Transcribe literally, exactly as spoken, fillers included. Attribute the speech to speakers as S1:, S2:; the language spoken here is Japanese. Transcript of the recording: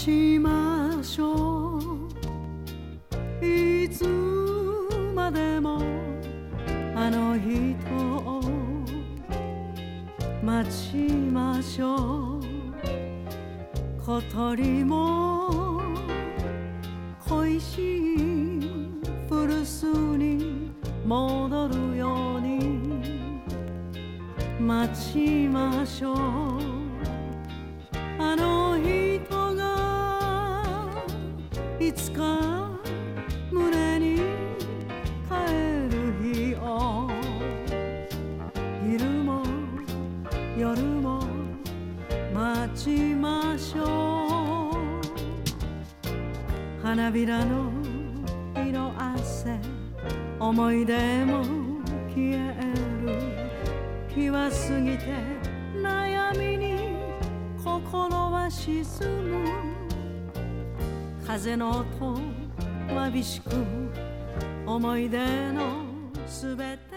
S1: ちましょう、いつまでもあの人を待ちましょう。小鳥も恋しい古巣に戻るように待ちましょう。あの人がいつか胸に帰る日を、昼も夜も待ちましょう。花びらの色あせ思い出も消える。日は過ぎて悩みに心は沈む。風の音わびしく思い出のすべて